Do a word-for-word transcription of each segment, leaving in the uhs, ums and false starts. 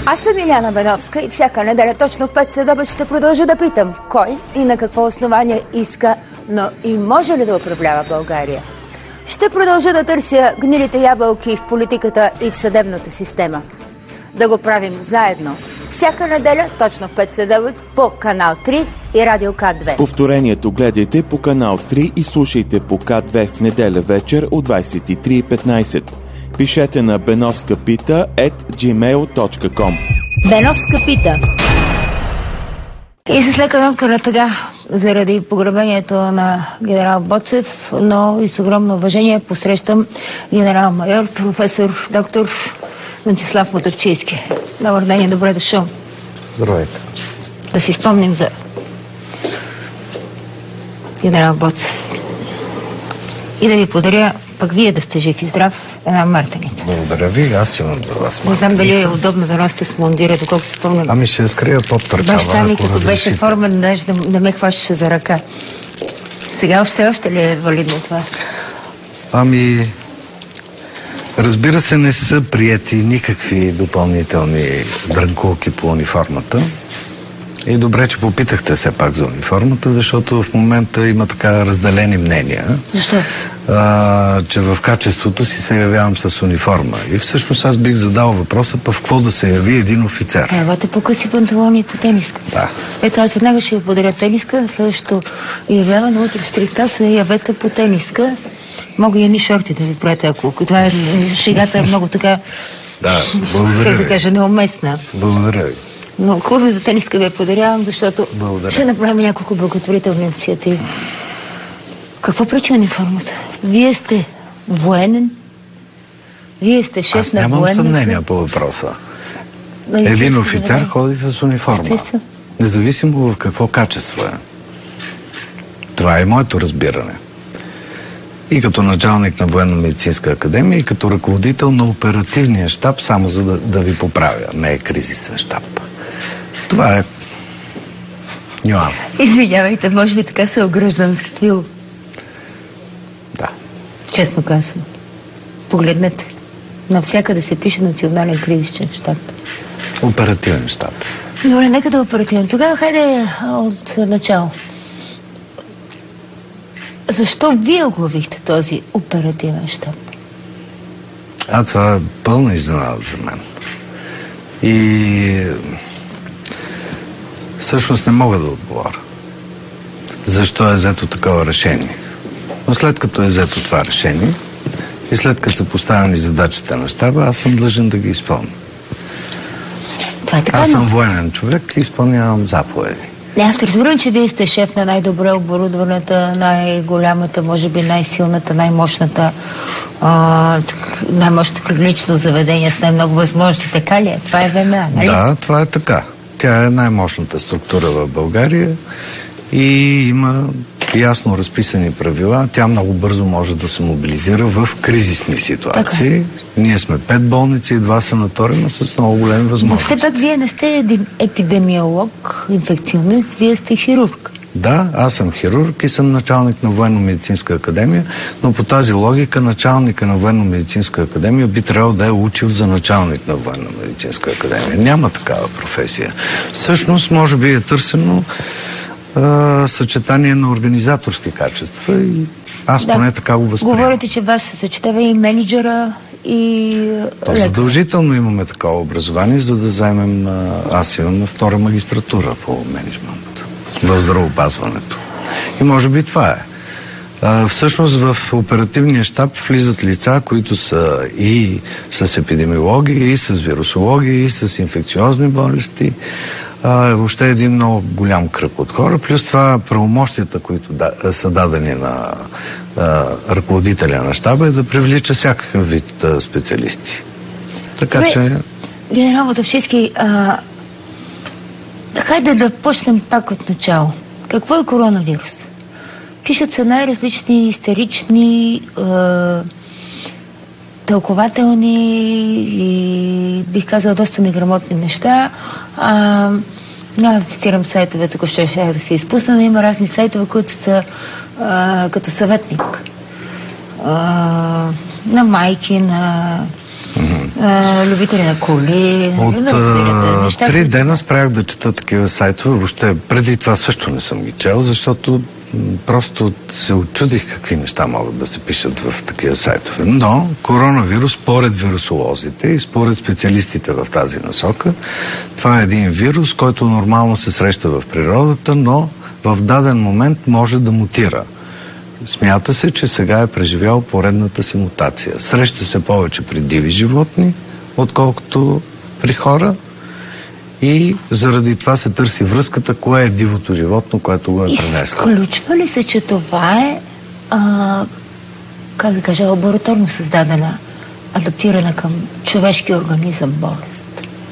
Аз съм Иляна Беновска и всяка неделя точно в пет следобед ще продължа да питам кой и на какво основание иска, но и може ли да управлява България. Ще продължа да търся гнилите ябълки в политиката и в съдебната система. Да го правим заедно. Всяка неделя точно в пет следобед по канал три и Радио К две. Повторението гледайте по канал три и слушайте по К две в неделя вечер от двадесет и три и петнадесет. Пишете на benovskapita ет джимейл точка ком. Беновска пита. И с лека нотка на тъга, заради погребението на генерал Боцев, но и с огромно уважение посрещам генерал-майор, професор, доктор Венцислав Мутафчийски. Добър ден и добре дошъл. Здравейте. Да си спомним за генерал Боцев. И да ви подаря, пък вие да сте жив и здрав, една мартеница. Благодаря ви, аз имам за вас мартеница. Не знам дали е удобно да носите с мундира, доколко се спомням. Ами ще скрия под търкава, баща ми, като разрешите. беше формен, даже да, да ме хващаше за ръка. Сега все още ли е валидно това? Ами, разбира се, не са приети никакви допълнителни дрънкулки по униформата. И добре, че попитахте все пак за униформата, защото в момента има така разделени мнения. Защо? А, че в качеството си се явявам с униформа. И всъщност аз бих задал въпроса, па в какво да се яви един офицер. Елате по къси панталони и по тениска. Да. Ето аз веднага ще ви подаря тениска, следващото явяване утре в стрикта се явете по тениска. Мога и едни шорти да ви правите, ако това е, шегата е много така, Да, благодаря да ви. кажа, неуместна. Благодаря ви. Но хубаво за тениска ви я подарявам, защото Благодаря. ще направим няколко благотворителни инициативи. Какво пречи униформата? Вие сте военен, вие сте шеф Аз на нямам военната. съмнение по въпроса. Нали, Един често офицер говоря. ходи с униформа. Естествено. Независимо в какво качество е. Това е моето разбиране. И като началник на Военно-медицинска академия, и като ръководител на оперативния щаб, само за да, да ви поправя. Не е кризисен щаб. Това е нюанс. Извинявайте, може би така се огръждам с стил. Да. Честно казано. Погледнете. Навсякъде се пише национален кризисен щаб. Оперативен щаб. Добре, нека да е оперативен. Тогава хайде от начало. Защо вие оглавихте този оперативен щаб? А това е пълна изненада за мен. И всъщност не мога да отговоря. Защо е взето такова решение? Но след като е взето това решение и след като са поставени задачите на щаба, аз съм длъжен да ги изпълня. Това е така, Аз съм но... военен човек и изпълнявам заповеди. Не, аз разбирам, че вие сте шеф на най-добре оборудваната, най-голямата, може би най-силната, най-мощната, а, най-мощното клинично заведение с най-много възможности. Така ли е? Това е ВМА, нали? Да, това е така. Тя е най-мощната структура в България и има ясно разписани правила. Тя много бързо може да се мобилизира в кризисни ситуации. Така. Ние сме пет болници и два санаториума с много големи Но възможности. все пак вие не сте един епидемиолог, инфекционист, вие сте хирург. Да, аз съм хирург и съм началник на Военно-медицинска академия, но по тази логика началника на Военно-медицинска академия би трябвало да е учил за началник на Военно-медицинска академия. Няма такава професия. Всъщност, може би е търсено а, съчетание на организаторски качества и аз Да. поне така го възприемам. Говорите, че вас се съчетава и менеджера, и То лекар. задължително имаме такова образование, за да займем, а, аз имам втора магистратура по менеджмент в здравеопазването. И може би това е. А, всъщност в оперативния щаб влизат лица, които са и с епидемиология, и с вирусология, и с инфекциозни болести. А, въобще един много голям кръг от хора. Плюс това правомощията, които да, са дадени на а, ръководителя на щаба, е да привлича всякакъв вид а, специалисти. Така Добре. че... Генерал Мутафчийски, а... хайде да почнем пак от начало. Какво е коронавирус? Пишат се най-различни истерични, е... тълкователни и бих казала доста неграмотни неща. А... Няма да цитирам сайтове, тук ще, ще да се изпусна, но има разни сайтове, които са а, като съветник. А, на майки, на А, любители на коли. От а, неща, три които... дена спрях да чета такива сайтове. Въобще преди това също не съм ги чел, защото просто се очудих какви неща могат да се пишат в такива сайтове. Но коронавирус, според вирусолозите и според специалистите в тази насока, това е един вирус, който нормално се среща в природата, но в даден момент може да мутира. Смята се, че сега е преживял поредната си мутация. Среща се повече при диви животни, отколкото при хора. И заради това се търси връзката, кое е дивото животно, което го е пренесло. Изключва ли се, че това е, а, как да кажа, лабораторно създадена, адаптирана към човешки организъм болест?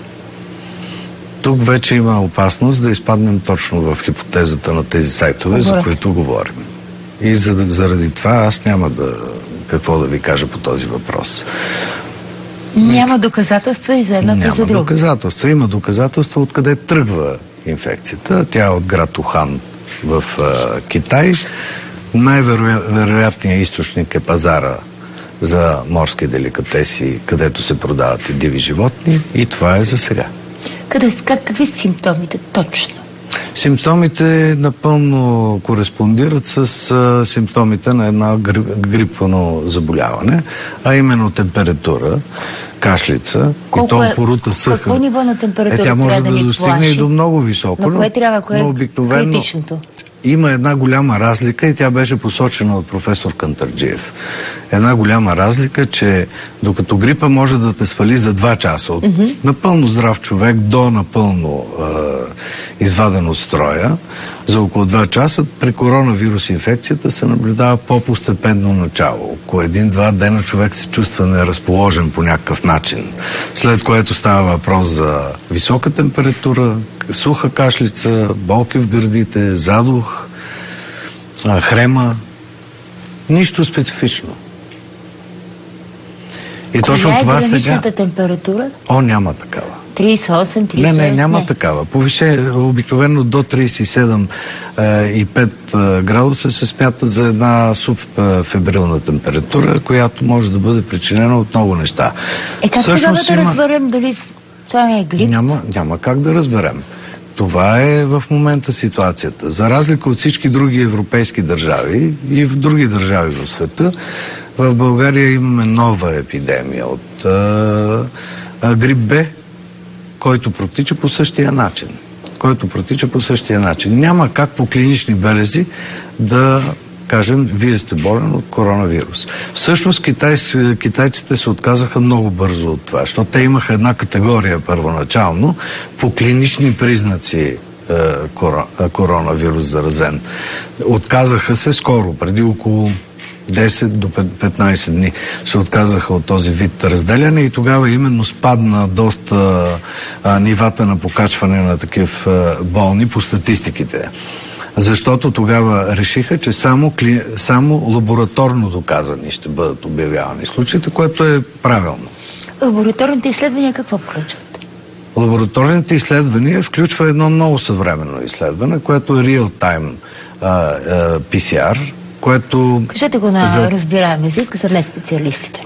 Тук вече има опасност да изпаднем точно в хипотезата на тези сайтове, Говорят. за които говорим. И за, заради това аз няма да какво да ви кажа по този въпрос. Няма доказателства и за едното и за друго. Няма доказателства. Има доказателства откъде тръгва инфекцията. Тя е от град Ухан в а, Китай. Най-вероятният източник е пазара за морски деликатеси, където се продават и диви животни. И това е за сега. Къде, как, какви са симптомите точно? Симптомите напълно кореспондират с а, симптомите на една грипно заболяване, а именно температура, кашлица, колко и то е, порута съха. Какво ниво на температура е, тя може да, да да достигне плаши? И до много високо. Но кое трябва, кое е критичното? Има една голяма разлика и тя беше посочена от професор Кантарджиев. Една голяма разлика, че докато грипа може да те свали за два часа от mm-hmm. напълно здрав човек до напълно е, изваден от строя, за около два часа, при коронавирус инфекцията се наблюдава по-постепенно начало. Около един-два дена човек се чувства неразположен по някакъв начин. След което става въпрос за висока температура, суха кашлица, болки в гърдите, задух, хрема. Нищо специфично. И Коя точно е това сега... граничната температура? О, няма такава. тридесет и осем, тридесет и девет? Не, не, няма не. такава. Повише обикновено до тридесет и седем и пет градуса се смята за една субфебрилна температура, която може да бъде причинена от много неща. Е, как тогава да има... разберем дали това е грип? Няма, няма как да разберем. Това е в момента ситуацията. За разлика от всички други европейски държави и в други държави в света, в България имаме нова епидемия от а, а, грип Б, който протича по същия начин. Който протича по същия начин. Няма как по клинични белези да кажем, вие сте болен от коронавирус. Всъщност китайс, китайците се отказаха много бързо от това, защото те имаха една категория първоначално по клинични признаци е, коронавирус заразен. Отказаха се скоро, преди около десет до петнайсет дни се отказаха от този вид разделяне и тогава именно спадна доста а, нивата на покачване на такив а, болни по статистиките. Защото тогава решиха, че само, кли... само лабораторно доказани ще бъдат обявявани случаите, което е правилно. Лабораторните изследвания какво включват? Лабораторните изследвания включва едно много съвременно изследване, което е real-time а, а, пи си ар, което... Кажете го на за... разбираем език за неспециалистите.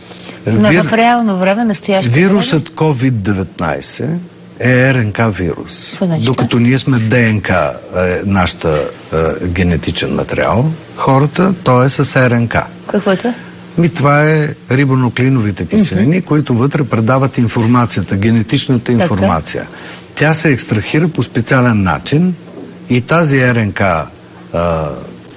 Но Вир... в реално време, настоящо Вирусът време... ковид деветнайсет е РНК вирус. Значи, докато ние сме ДНК, е, нашата е, генетичен материал, хората, то е с РНК. Какво е това? Ми, това е рибонуклеиновите киселини, mm-hmm. които вътре предават информацията, генетичната информация. Така. Тя се екстрахира по специален начин и тази РНК, а,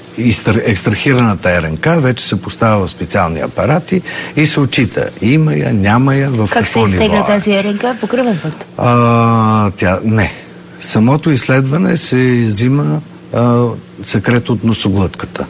екстрахираната РНК вече се поставя в специални апарати и се отчита. Има я, няма я, в как какво ниво. Как се изтегля тази РНК? По кръвен път? А, тя, не. Самото изследване се взима а, секрет от носоглътката.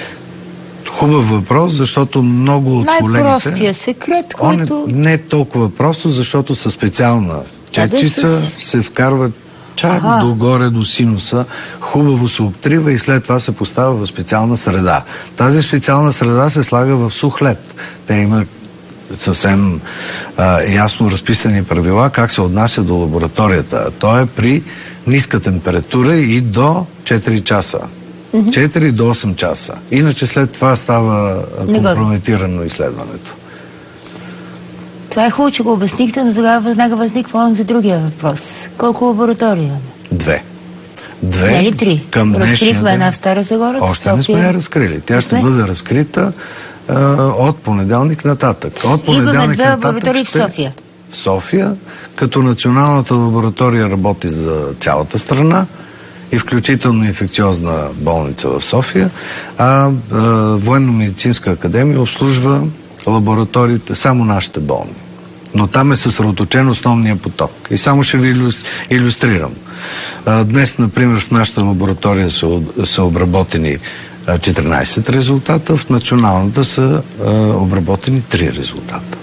Хубав въпрос, защото много от колегите... Най-простия секрет, който... Не, не е толкова просто, защото със специална четчица да, с... се вкарва чак ага. догоре до синуса, хубаво се обтрива и след това се поставя в специална среда. Тази специална среда се слага в сух лед. Те има съвсем а, ясно разписани правила как се отнася до лабораторията. То е при ниска температура и до четири часа. Mm-hmm. четири до осем часа. Иначе след това става компрометирано изследването. Това е хубаво, че го обяснихте, но тогава веднага възниква он за другия въпрос. Колко лаборатории имаме? Две. Две. Не ли три? Към Разкрихме една в Стара Загора. Още не сме я разкрили. Тя ще бъде разкрита а, от понеделник нататък. От понеделник имаме две нататък лаборатории ще... в София. В София, като националната лаборатория работи за цялата страна и включително инфекциозна болница в София, а, а Военно-медицинска академия обслужва лабораториите, само нашите болни. Но там е съсредоточен основния поток. И само ще ви илюстрирам. А, днес, например, в нашата лаборатория са, са обработени четиринайсет резултата, в националната са а, обработени три резултата.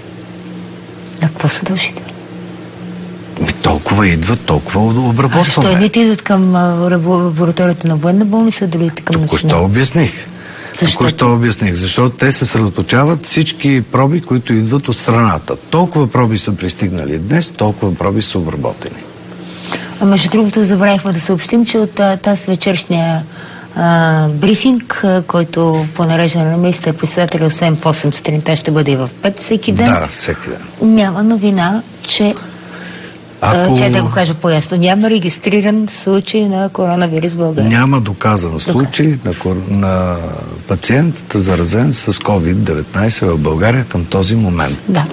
А какво са дължите? Ми толкова идват, толкова обработваме. А защо едните идват към лабораторията на военна болница, другите към националната? Току-що обясних. Току-що обясних. Защото те се съсредоточават всички проби, които идват от страната. Толкова проби са пристигнали днес, толкова проби са обработени. А между другото забравихме да съобщим, че от тази вечершния а, брифинг, а, който по нареждане на министър председателя, освен в осем сутринта, ще бъде и в пет всеки ден. Да, всеки ден. Няма новина, че Ако... че да го кажа по-ясно, няма регистриран случай на коронавирус в България. Няма доказан случай на, кор... на пациент заразен с ковид деветнайсет в България към този момент. Да.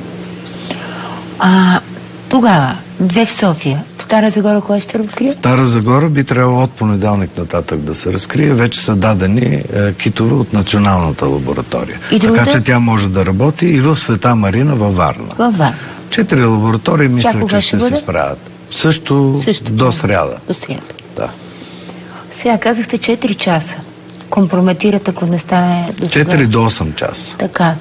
А, тогава, две в София. В Стара Загора кога ще разкрие? Стара Загора би трябвало от понеделник нататък да се разкрие. Вече са дадени е, китове от националната лаборатория. И така че тя може да работи и в Света Марина във Варна. Във Варна. Четири лаборатории мисля, че ще се справят. Също, Също до сряда. До сряда. Да. Сега казахте четири часа. Компрометират, ако не стане до четири до осем часа. Така.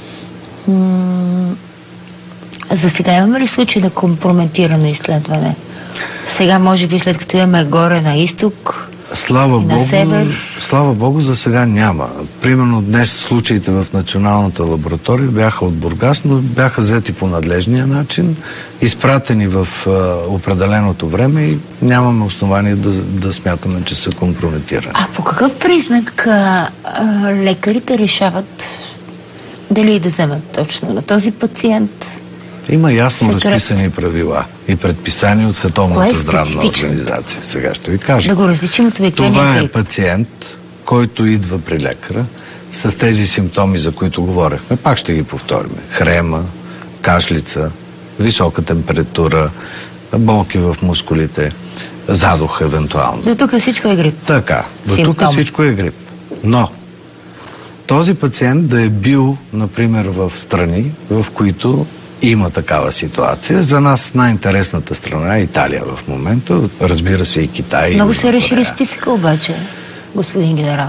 М- за сега имаме ли случай на компрометирано изследване? Сега, може би, след като имаме горе на изток, Слава и на Богу, север. слава Богу, за сега няма. Примерно днес случаите в националната лаборатория бяха от Бургас, но бяха взети по надлежния начин, изпратени в а, определеното време и нямаме основание да, да смятаме, че са компрометирани. А по какъв признак а, а, лекарите решават дали да вземат точно на този пациент? Има ясно Секрет. разписани правила и предписания от Световната здравна организация. Сега ще ви кажа. Да го различим от обикновения Това е грип. пациент, който идва при лекара с тези симптоми, за които говорихме. Пак ще ги повторим. Хрема, кашлица, висока температура, болки в мускулите, задух евентуално. До тук всичко е грип. Така, до тук всичко е грип. Но този пациент да е бил, например, в страни, в които има такава ситуация. За нас най-интересната страна е Италия в момента. Разбира се и Китай. Много се разшири списъка обаче, господин генерал.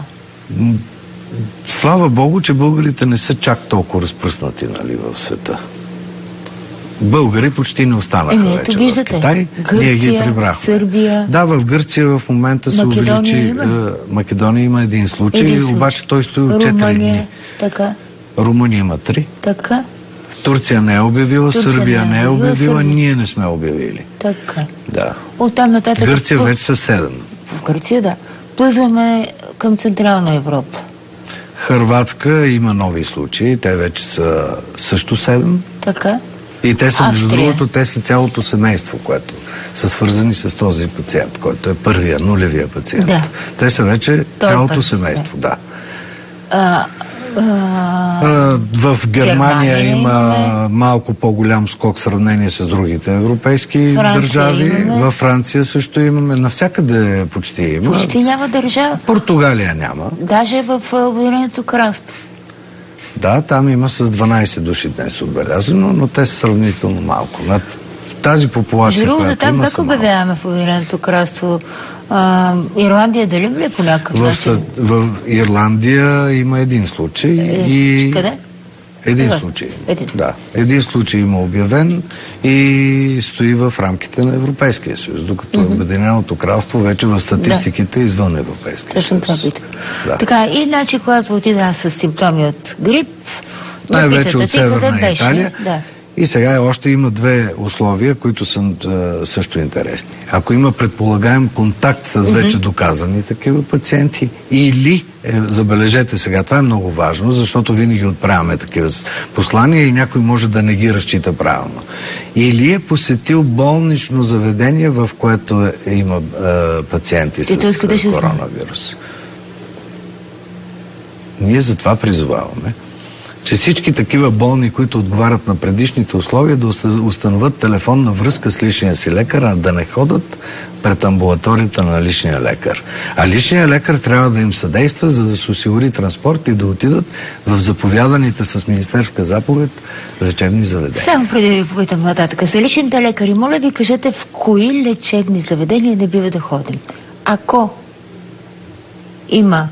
Слава Богу, че българите не са чак толкова разпръснати, нали, в света. Българи почти не останаха Еми, вече виждате, в Китай. Гърция, Ние ги прибрахме. Сърбия. Да, в Гърция в момента се Македония увеличи. Има. Македония има един случай, един случай. обаче той стои от четири дни. Така. Румъния има три. Така. Турция не е обявила, Турция Сърбия не е обявила, Сърбия. ние не сме обявили. Така. Да. Оттам нататък... Гърция вече са седем. В Гърция, да. Плъзваме към Централна Европа. Хърватска има нови случаи, те вече са също седем. Така. И те са, между Австрия. другото, те са цялото семейство, което са свързани с този пациент, който е първия, нулевия пациент. Да. Те са вече Той цялото път, семейство, да. А, а... А, в Германия, Германия има имаме... малко по-голям скок в сравнение с другите европейски Франция държави. имаме. Във Франция също имаме. Навсякъде почти има. Почти няма държава. Португалия няма. Даже в Обединеното кралство. Да, там има с дванайсет души днес отбелязано, но те са сравнително малко. Над тази популация, Другото, която там има, как са малко. обявяваме в Обединеното кралство? А, Ирландия дали ли по някакъв В, начин? в Ирландия има един случай. Е, и... Къде? Един Къде? случай. Един. Да. Един случай има обявен и стои в рамките на Европейския съюз, докато mm-hmm. Обединеното кралство вече в статистиките да. извън Европейския Точно съюз. това питах. Да. Така, и значи, когато отида с симптоми от грип, най-вече от Северна беше? Италия. Да. И сега още има две условия, които са а, също интересни. Ако има предполагаем контакт с вече доказани такива пациенти, или, е, забележете сега, това е много важно, защото винаги отправяме такива послания и някой може да не ги разчита правилно. Или е посетил болнично заведение, в което е, има а, пациенти с а, коронавирус. Ние затова призоваваме, че всички такива болни, които отговарят на предишните условия, да установят телефонна връзка с личния си лекар, а да не ходят пред амбулаторията на личния лекар. А личният лекар трябва да им съдейства, за да се осигури транспорт и да отидат в заповяданите с министерска заповед лечебни заведения. Само преди да ви попитам нататък, за личните лекари, моля ви кажете в кои лечебни заведения не бива да ходим. Ако има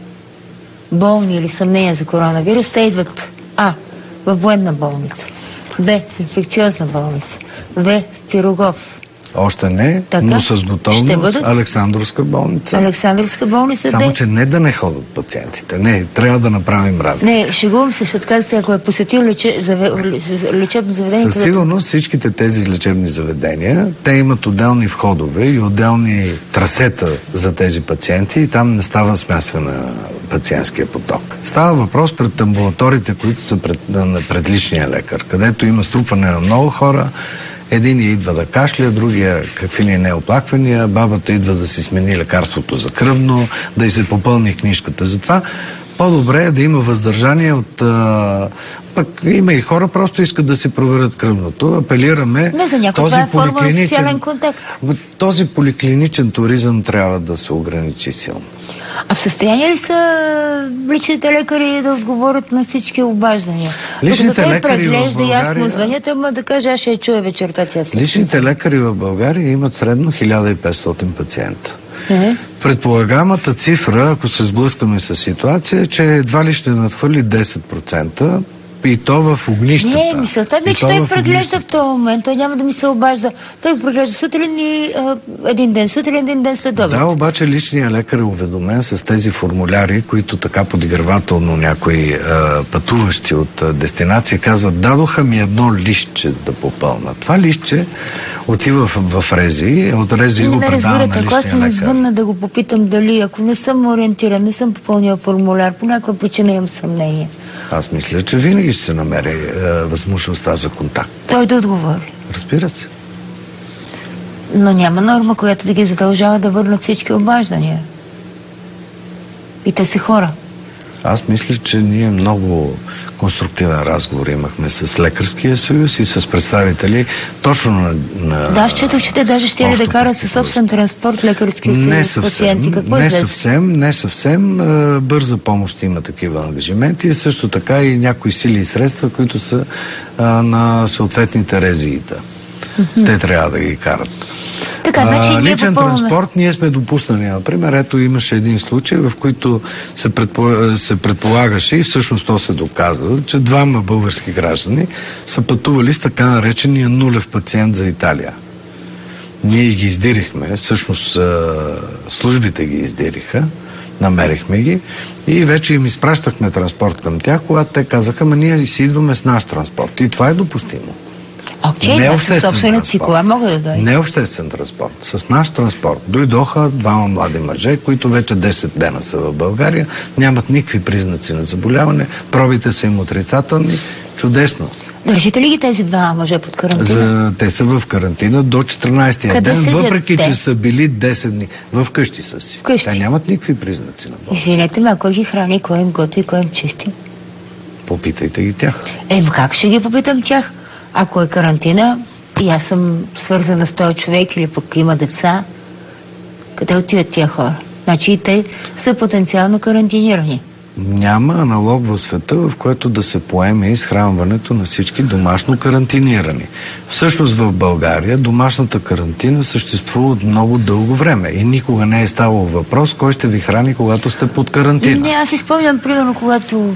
болни или съмнения за коронавирус, те идват А. в военна болница, Б. инфекциозна болница, В. в Пирогов. Още не, така, но с готовност Александровска болница. Александровска болница. Само, де? че не да не ходят пациентите. Не, трябва да направим разлика. Не, шегувам се, ще казвате, ако е посетил лече, заве, лечебно заведение. Със сигурност всичките тези лечебни заведения, те имат отделни входове и отделни трасета за тези пациенти и там не става смесване на пациентския поток. Става въпрос пред амбулаторите, които са пред, пред личния лекар, където има струпване на много хора. Един идва да кашля, другия какви ли не оплаквания, бабата идва да си смени лекарството за кръвно, да й се попълни книжката. Затова по-добре е да има въздържание от... А, пък има и хора, просто искат да си проверят кръвното. Апелираме... Не за някой, това е форма на социален контакт. Този поликлиничен туризъм трябва да се ограничи силно. А в състояние ли са личните лекари да отговорят на всички обаждания? Личните лекари в преглежда България... и аз му звънят, ама да кажа, аз ще я чуя вечерта тя се. Личните лекари в България имат средно хиляда и петстотин пациента. Е? Предполагаемата цифра, ако се сблъскаме с ситуация, е, че едва ли ще надхвърли десет процента. И то в огнищата. Не, мисълта би, че той преглежда в този момент. Той няма да ми се обажда. Той преглежда сутрин и а, един ден сутрин, един ден след обед. Да, обаче личният лекар е уведомен с тези формуляри, които така подигравателно някои а, пътуващи от а, дестинация казват: дадоха ми едно листче да попълна. Това листче отива в, в Рези, от Рези го предава на личния лекар. Ако аз ми звънна да го попитам дали, ако не съм ориентиран, не съм попълнил формуляр, по някаква причина имам съмнение. Аз мисля, че винаги ще се намери е, възможността за контакт. Той да отговори. Разбира се. Но няма норма, която да ги задължава да върнат всички обаждания. И те са хора. Аз мисля, че ние много конструктивен разговор имахме с Лекарския съюз и с представители точно на... на да, считах, че те даже ще ли да карат със собствен транспорт Лекарския съюз не съвсем, пациенти. Какво не е съвсем, не съвсем. А, бърза помощ има такива ангажименти. Също така и някои сили и средства, които са а, на съответните резиита. Mm-hmm. Те трябва да ги карат. Така, значи, а, личен попълваме... транспорт ние сме допуснали. Например, ето имаше един случай, в който се, предпо... се предполагаше и всъщност то се доказа, че двама български граждани са пътували с така наречения нулев пациент за Италия. Ние ги издирихме, всъщност службите ги издириха, намерихме ги и вече им изпращахме транспорт към тях, когато те казаха: ма ние си идваме с наш транспорт. И това е допустимо. Окей, okay, да, със собствената си кола мога да дойда. Не обществен транспорт. С наш транспорт дойдоха двама млади мъже, които вече десет дена са в България, нямат никакви признаци на заболяване, пробите са им отрицателни. Чудесно. Държите ли ги тези два мъже под карантина? За, те са в карантина до четиринайсетия ден, въпреки те? че са били десет дни. В къщи са си. Къщи. Те нямат никакви признаци на болест. Извинете ме, а кой ги храни, кой им готви, кой им чисти? Попитайте ги тях. Е, как ще ги попитам тях? Ако е карантина и аз съм свързана с този човек или пък има деца, къде отиват тия хора? Значи и те са потенциално карантинирани. Няма аналог в света, в който да се поеме изхранването на всички домашно карантинирани. Всъщност в България домашната карантина съществува от много дълго време и никога не е ставало въпрос кой ще ви храни, когато сте под карантина. Не, аз изпомням, примерно, когато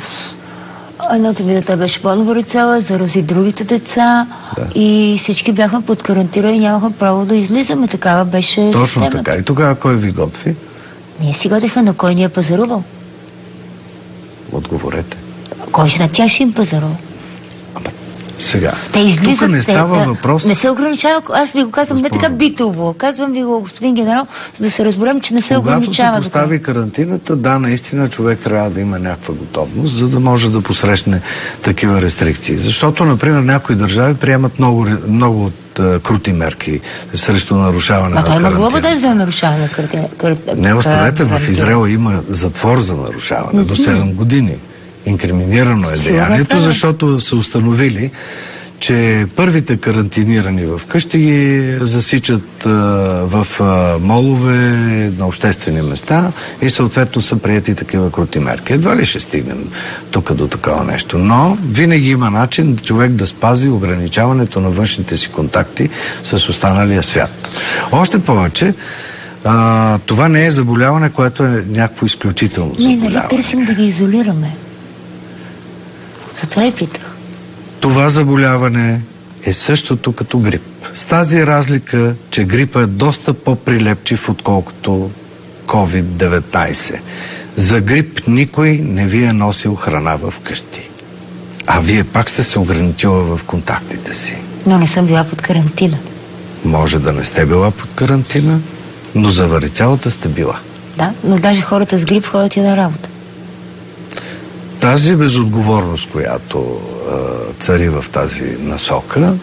едното ми дете беше по-новорицела, зарази другите деца, да. И всички бяхме под карантина и нямаха право да излизаме. Такава беше Точно системата. така. И тогава кой ви готви? Ние си готвихме, но кой ни е пазарувал? Отговорете. Кой ще на тях ще им пазарува? Ама Сега. Те излизат, тук не става те, въпрос... Не се ограничава, аз ви го казвам Госпожо. Не така битово. Казвам ви го, господин генерал, за да се разберем, че не се Когато ограничава. Когато се постави така. карантината, да, наистина човек трябва да има някаква готовност, за да може да посрещне такива рестрикции. Защото, например, някои държави приемат много, много от uh, крути мерки срещу нарушаване а на карантина. А той има глоба даже за нарушаване на карантина. Не, оставете, в Израел има затвор за нарушаване mm-hmm. до седем години. Инкриминирано е деянието, защото са установили, че първите карантинирани в къщи ги засичат а, в а, молове на обществени места и съответно са приети такива крути мерки. Едва ли ще стигнем тук до такова нещо. Но винаги има начин човек да спази ограничаването на външните си контакти с останалия свят. Още повече, а, това не е заболяване, което е някакво изключително заболяване. Не, нали търсим да ги изолираме. Затова и питах. Това заболяване е същото като грип. С тази разлика, че грипа е доста по-прилепчив, отколкото ковид деветнайсет. За грип никой не ви е носил храна в къщи. А вие пак сте се ограничила в контактите си. Но не съм била под карантина. Може да не сте била под карантина, но за варицелата сте била. Да, но даже хората с грип ходят и на работа. Тази безотговорност, която а, цари в тази насока,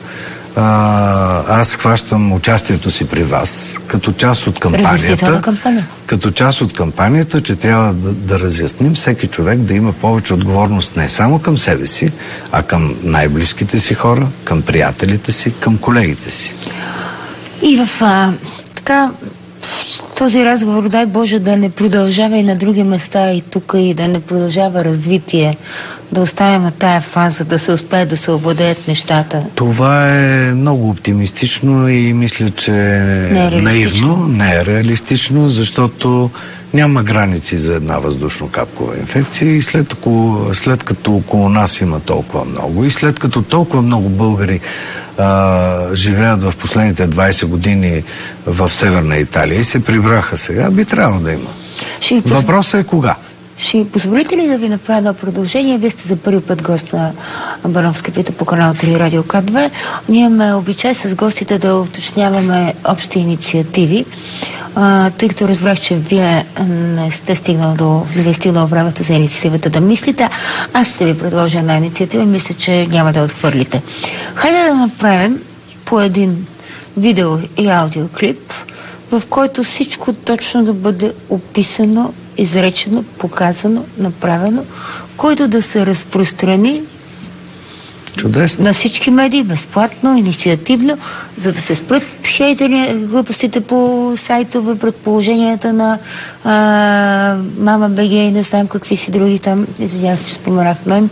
а, аз хващам участието си при вас като част от кампанията, кампания. като част от кампанията, че трябва да, да разясним всеки човек да има повече отговорност не само към себе си, а към най-близките си хора, към приятелите си, към колегите си. И в а, така този разговор, дай Боже, да не продължава и на други места и тук, и да не продължава развитие, да оставим на тая фаза, да се успеят да се овладеят нещата. Това е много оптимистично и мисля, че не е наивно, не е реалистично, защото няма граници за една въздушно-капкова инфекция и след, след като около нас има толкова много и след като толкова много българи а, живеят в последните двайсет години в Северна Италия и се прибраха сега, би трябвало да има. Ще позв... Въпросът е кога? Ще ми позволите ли да ви направя едно продължение? Вие сте за първи път гост на Бановска пита по канал три Радио К две. Ние имаме обичай с гостите да уточняваме общи инициативи, а, тъй като разбрах, че вие не сте стигнал до, не ви е стигнал времето за инициативата да мислите. Аз ще ви предложа една инициатива и мисля, че няма да отхвърлите. Хайде да направим по един видео и аудиоклип, в който всичко точно да бъде описано, изречено, показано, направено, който да се разпространи Чудесно. на всички медии, безплатно, инициативно, за да се спрат хейтери, глупостите по сайтове, предположенията на а, Мама БГ и не знам какви си други там, извинявам, че споменах но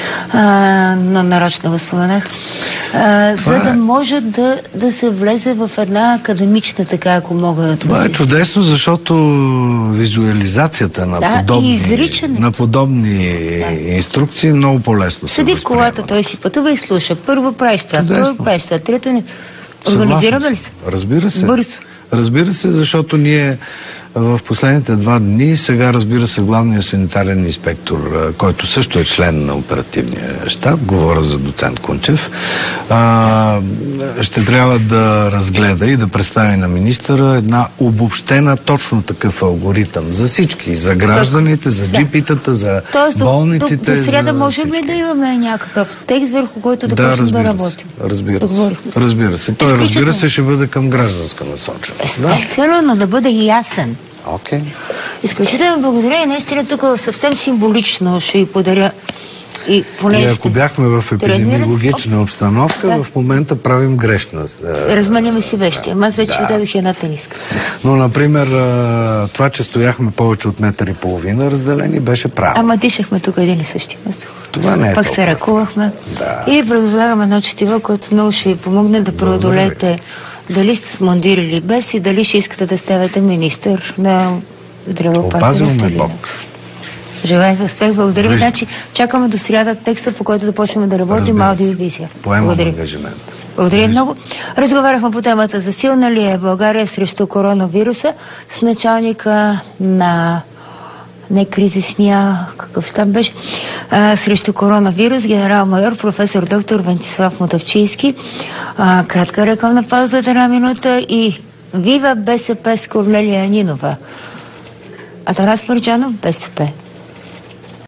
но нарочно го споменах, а, за да може да, да се влезе в една академична, така, ако мога да това. Това е чудесно, защото визуализацията на да, подобни, на подобни да. инструкции е много по-лесно. Седи в колата, той си пътува и слуша. Първо правиш това, второ правиш това, трето не. Организираме ли се? Разбира се. Бързо. Разбира се, защото ние в последните два дни, сега разбира се главният санитарен инспектор, който също е член на оперативния щаб, говоря за доцент Кунчев, а, ще трябва да разгледа и да представи на министъра една обобщена точно такъв алгоритъм за всички, за гражданите, за джипитата, за Тоест, болниците. До, до, до среда можем ли да имаме някакъв текст, върху който да, да почнем да работим? Разбира се. Разбира се. Той, разбира се, ще бъде към гражданска насоченост. Естествено, но да бъде ясен. Окей. Okay. Изключително благодаря и наистина тук съвсем символично ще ви подаря и поне и ако бяхме в епидемиологична обстановка, да. в момента правим грешна. Разменяме си вещи. Ама аз вече да. дадох една тениска. Но, например, това, че стояхме повече от метър и половина разделени, беше правилно. Ама дишахме тук един и същи въздух. Това не е Пак се ръкувахме. Да. И предлагаме едно четиво, което много ще ви помогне да преодолеете дали сте с мундир или без и дали ще искате да ставате министър на здравеопазването. Опазваме Бог. Желая ви успех. Благодаря ви. Значи, чакаме до сряда текста, по който да почнем да работим аудиовизия. Поемам ангажимент. Благодаря много. Разговаряхме по темата за силна ли е България срещу коронавируса с началника на не кризисния, какъв там беше, а, срещу коронавирус, генерал-майор професор доктор Венцислав Мотавчийски. А, кратка рекламна пауза от една минута и Вива БСП с Корнелия Нинова. Атанас Марджанов, БСП.